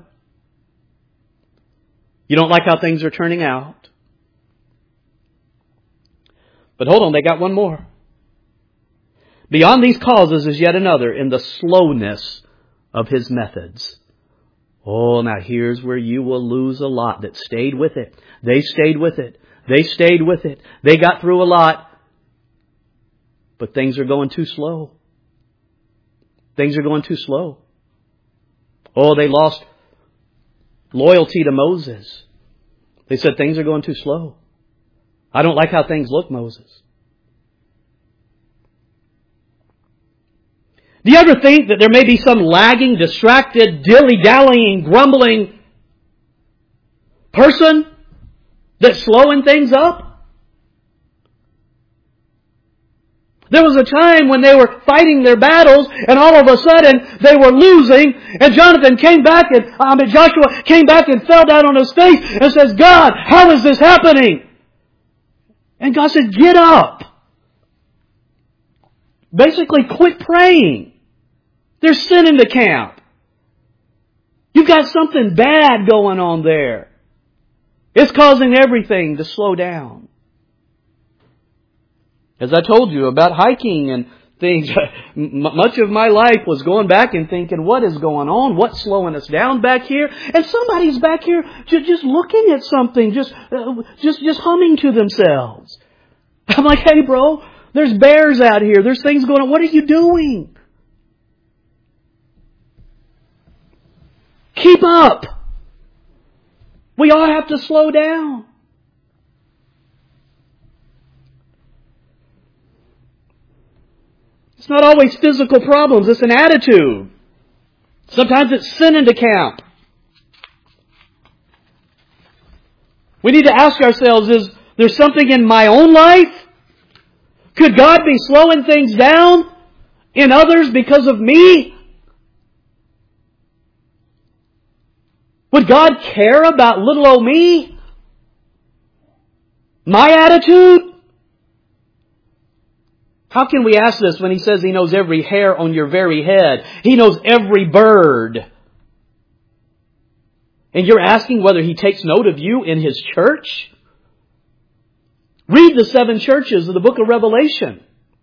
You don't like how things are turning out. But hold on, they got one more. Beyond these causes is yet another in the slowness of His methods. Oh, now here's where you will lose a lot that stayed with it. They stayed with it. They stayed with it. They got through a lot. But things are going too slow. Things are going too slow. Oh, they lost loyalty to Moses. They said things are going too slow. I don't like how things look, Moses. Do you ever think that there may be some lagging, distracted, dilly-dallying, grumbling person that's slowing things up? There was a time when they were fighting their battles, and all of a sudden they were losing, and Jonathan came back, and I mean Joshua came back and fell down on his face and says, God, how is this happening? And God said, get up. Basically, quit praying. There's sin in the camp. You've got something bad going on there. It's causing everything to slow down. As I told you about hiking and things, much of my life was going back and thinking, what is going on? What's slowing us down back here? And somebody's back here just looking at something, just, just, just humming to themselves. I'm like, hey bro, there's bears out here. There's things going on. What are you doing? Keep up. We all have to slow down. It's not always physical problems. It's an attitude. Sometimes it's sin in the camp. We need to ask ourselves, is there something in my own life? Could God be slowing things down in others because of me? Would God care about little old me? My attitude? How can we ask this when He says He knows every hair on your very head? He knows every bird. And you're asking whether He takes note of you in His church? Read the seven churches of the book of Revelation,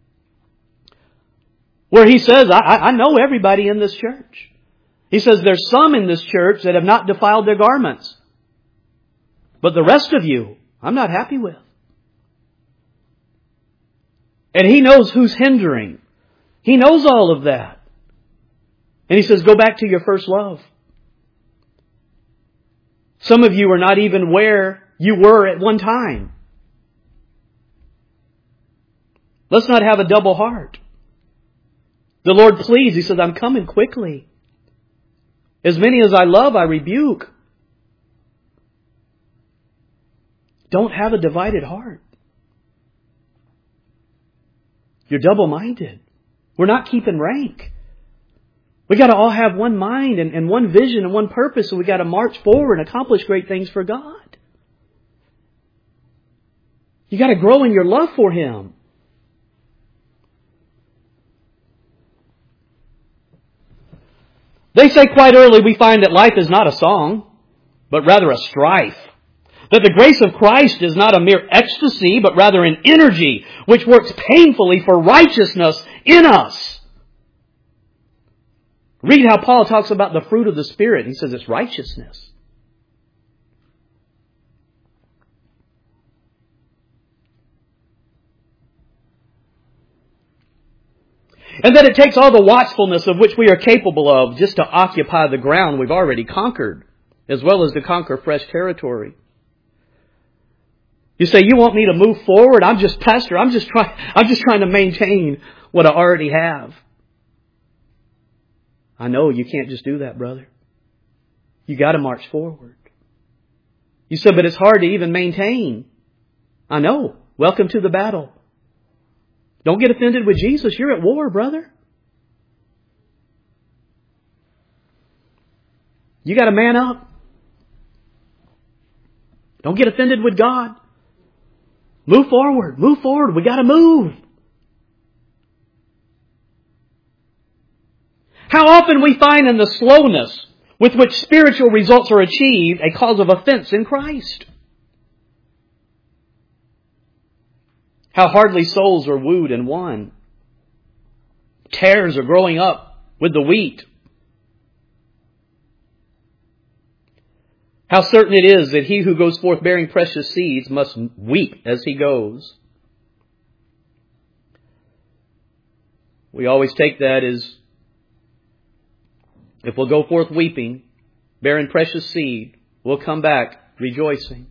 where He says, I, I know everybody in this church. He says, there's some in this church that have not defiled their garments. But the rest of you, I'm not happy with. And He knows who's hindering. He knows all of that. And He says, go back to your first love. Some of you are not even where you were at one time. Let's not have a double heart. The Lord pleads. He says, I'm coming quickly. As many as I love, I rebuke. Don't have a divided heart. You're double-minded. We're not keeping rank. We got to all have one mind and, and one vision and one purpose, and we got to march forward and accomplish great things for God. You got to grow in your love for Him. They say quite early we find that life is not a song, but rather a strife. That the grace of Christ is not a mere ecstasy, but rather an energy which works painfully for righteousness in us. Read how Paul talks about the fruit of the Spirit. He says it's righteousness. And that it takes all the watchfulness of which we are capable of just to occupy the ground we've already conquered, as well as to conquer fresh territory. You say, you want me to move forward? I'm just, Pastor, I'm just trying, I'm just trying to maintain what I already have. I know you can't just do that, brother. You got to march forward. You said, but it's hard to even maintain. I know. Welcome to the battle. Don't get offended with Jesus. You're at war, brother. You got to man up. Don't get offended with God. Move forward. Move forward. We got to move. How often we find in the slowness with which spiritual results are achieved a cause of offense in Christ. How hardly souls are wooed and won. Tares are growing up with the wheat. How certain it is that he who goes forth bearing precious seeds must weep as he goes. We always take that as, if we'll go forth weeping, bearing precious seed, we'll come back rejoicing.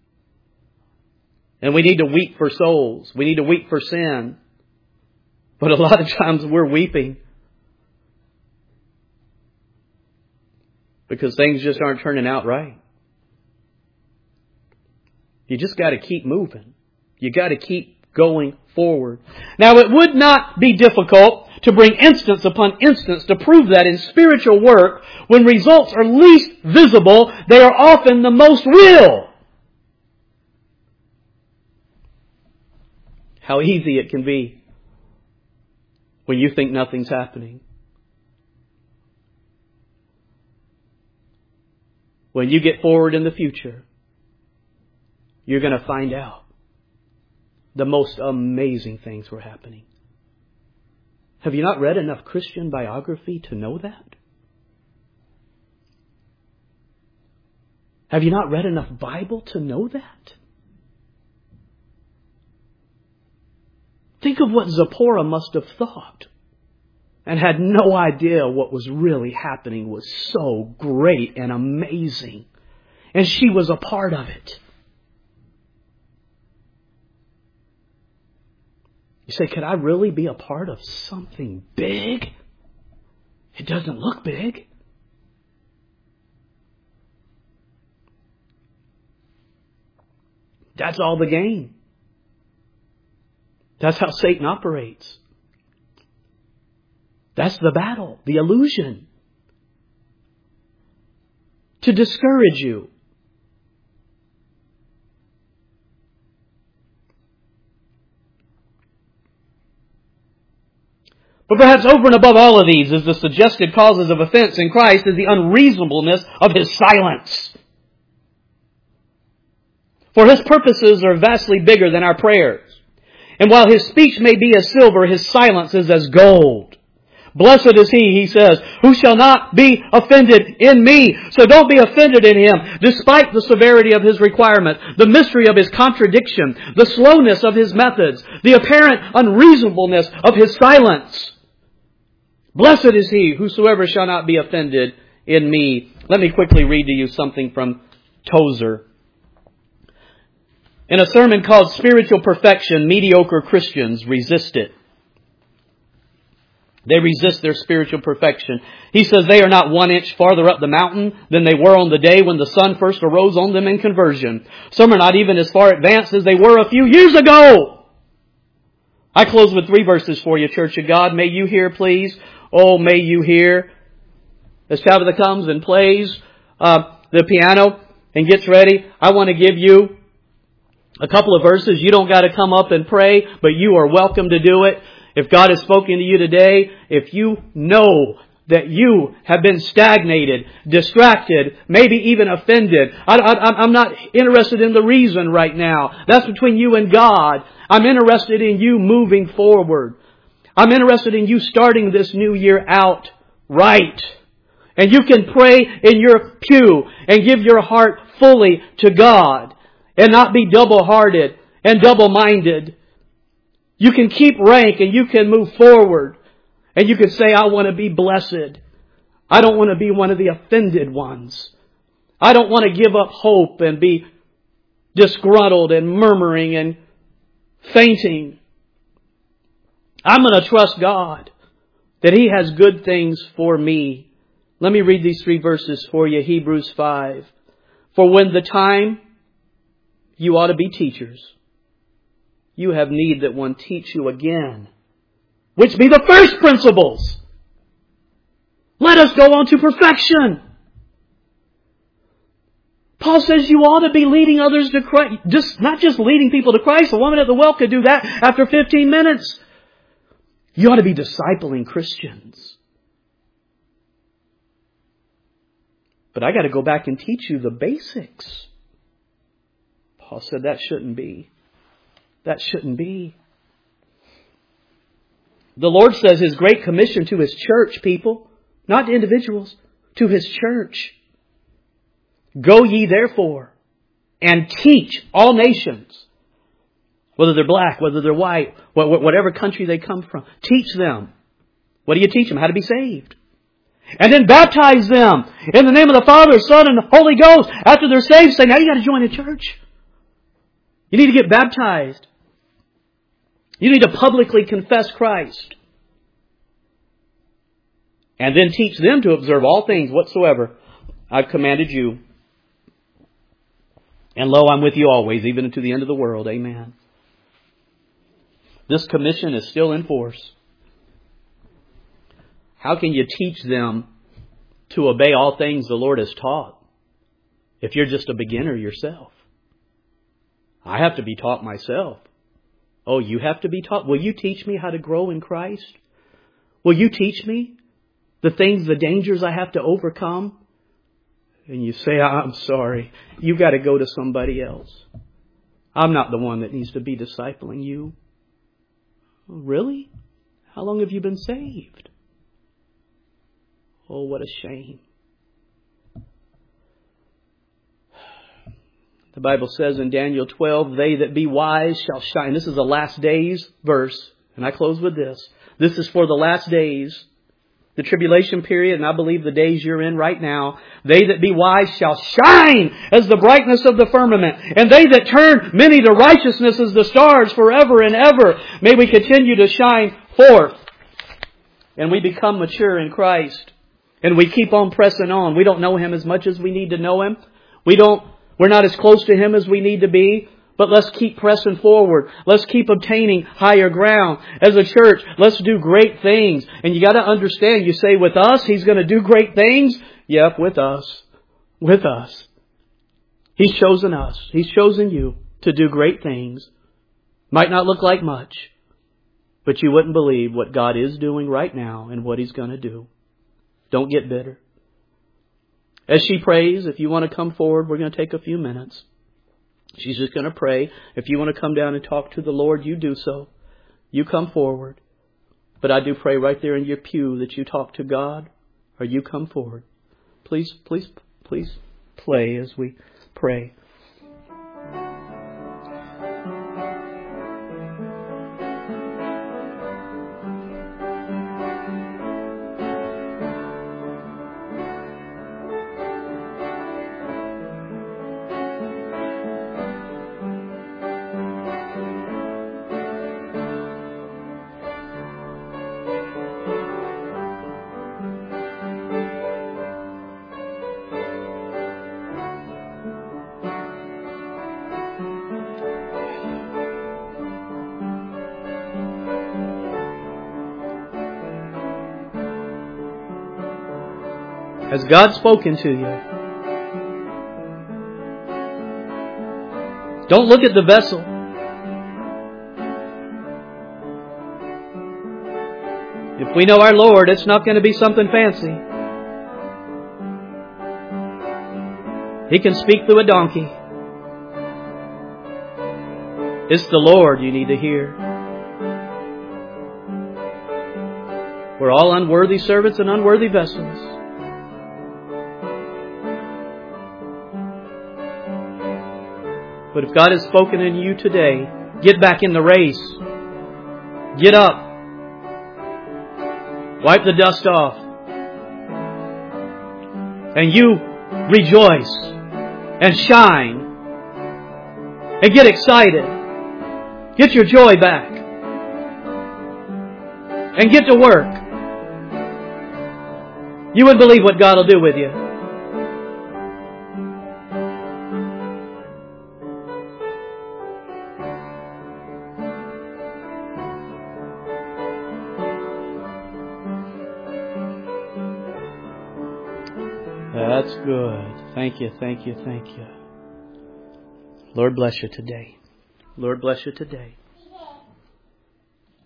And we need to weep for souls. We need to weep for sin. But a lot of times we're weeping because things just aren't turning out right. You just got to keep moving. You got to keep going forward. Now, it would not be difficult to bring instance upon instance to prove that in spiritual work, when results are least visible, they are often the most real. How easy it can be when you think nothing's happening. When you get forward in the future, you're going to find out the most amazing things were happening. Have you not read enough Christian biography to know that? Have you not read enough Bible to know that? Think of what Zipporah must have thought and had no idea what was really happening was so great and amazing. And she was a part of it. You say, could I really be a part of something big? It doesn't look big. That's all the game. That's how Satan operates. That's the battle, the illusion. To discourage you. But perhaps over and above all of these is the suggested causes of offense in Christ is the unreasonableness of His silence. For His purposes are vastly bigger than our prayers. And while His speech may be as silver, His silence is as gold. Blessed is he, he says, who shall not be offended in me. So don't be offended in Him, despite the severity of His requirement, the mystery of His contradiction, the slowness of His methods, the apparent unreasonableness of His silence. Blessed is he, whosoever shall not be offended in me. Let me quickly read to you something from Tozer. In a sermon called Spiritual Perfection, mediocre Christians resist it. They resist their spiritual perfection. He says they are not one inch farther up the mountain than they were on the day when the sun first arose on them in conversion. Some are not even as far advanced as they were a few years ago. I close with three verses for you, Church of God. May you hear, please. Oh, may you hear. As Tabitha comes and plays uh, the piano and gets ready, I want to give you a couple of verses. You don't got to come up and pray, but you are welcome to do it. If God has spoken to you today, if you know that you have been stagnated, distracted, maybe even offended, I, I, I'm not interested in the reason right now. That's between you and God. I'm interested in you moving forward. I'm interested in you starting this new year out right. And you can pray in your pew and give your heart fully to God and not be double-hearted and double-minded. You can keep rank and you can move forward. And you can say, I want to be blessed. I don't want to be one of the offended ones. I don't want to give up hope and be disgruntled and murmuring and fainting. I'm going to trust God that He has good things for me. Let me read these three verses for you. Hebrews five. For when the time, you ought to be teachers. You have need that one teach you again, which be the first principles. Let us go on to perfection. Paul says you ought to be leading others to Christ. Just, not just leading people to Christ. The woman at the well could do that after fifteen minutes. You ought to be discipling Christians. But I got to go back and teach you the basics. Paul said that shouldn't be. That shouldn't be. The Lord says His great commission to His church, people, not to individuals, to His church. Go ye therefore and teach all nations, whether they're black, whether they're white, whatever country they come from. Teach them. What do you teach them? How to be saved. And then baptize them in the name of the Father, Son, and the Holy Ghost. After they're saved, say, now you got to join a church. You need to get baptized. You need to publicly confess Christ. And then teach them to observe all things whatsoever I've commanded you. And lo, I'm with you always, even unto the end of the world. Amen. This commission is still in force. How can you teach them to obey all things the Lord has taught if you're just a beginner yourself? I have to be taught myself. Oh, you have to be taught? Will you teach me how to grow in Christ? Will you teach me the things, the dangers I have to overcome? And you say, I'm sorry. You've got to go to somebody else. I'm not the one that needs to be discipling you. Really? How long have you been saved? Oh, what a shame. The Bible says in Daniel twelve, they that be wise shall shine. This is the last days verse. And I close with this. This is for the last days, the tribulation period, and I believe the days you're in right now. They that be wise shall shine as the brightness of the firmament. And they that turn many to righteousness as the stars forever and ever. May we continue to shine forth. And we become mature in Christ. And we keep on pressing on. We don't know Him as much as we need to know Him. We don't, we're not as close to Him as we need to be. But let's keep pressing forward. Let's keep obtaining higher ground. As a church, let's do great things. And you got to understand, you say with us, He's going to do great things. Yep, with us. With us. He's chosen us. He's chosen you to do great things. Might not look like much, but you wouldn't believe what God is doing right now and what He's going to do. Don't get bitter. As she prays, if you want to come forward, we're going to take a few minutes. She's just going to pray. If you want to come down and talk to the Lord, you do so. You come forward. But I do pray right there in your pew that you talk to God or you come forward. Please, please, please play as we pray. Has God spoken to you? Don't look at the vessel. If we know our Lord, it's not going to be something fancy. He can speak through a donkey. It's the Lord you need to hear. We're all unworthy servants and unworthy vessels. But if God has spoken in you today, get back in the race. Get up. Wipe the dust off. And you rejoice and shine and get excited. Get your joy back. And get to work. You wouldn't believe what God will do with you. That's good. Thank you, thank you, thank you. Lord bless you today. Lord bless you today.